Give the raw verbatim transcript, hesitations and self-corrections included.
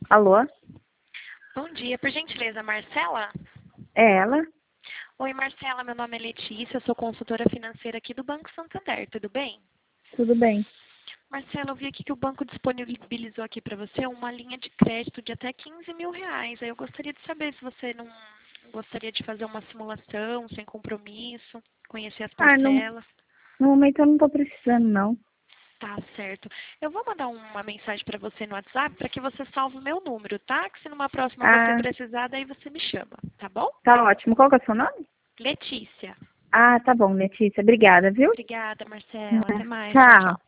Alô? Bom dia, por gentileza, Marcela? É ela? Oi, Marcela, meu nome é Letícia, eu sou consultora financeira aqui do Banco Santander, tudo bem? Tudo bem. Marcela, eu vi aqui que o banco disponibilizou aqui para você uma linha de crédito de até quinze mil reais. Aí eu gostaria de saber se você não gostaria de fazer uma simulação sem compromisso, conhecer as Ah, não, parcelas. no momento eu não tô precisando, não. Tá certo. Eu vou mandar uma mensagem para você no WhatsApp para que você salve o meu número, tá? Que se numa próxima você Ah, precisar, daí você me chama, tá bom? tá ótimo. Qual que é o seu nome? Letícia. Ah, tá bom, Letícia. Obrigada, viu? Obrigada, Marcela. Até mais. Tchau, Tchau. tchau.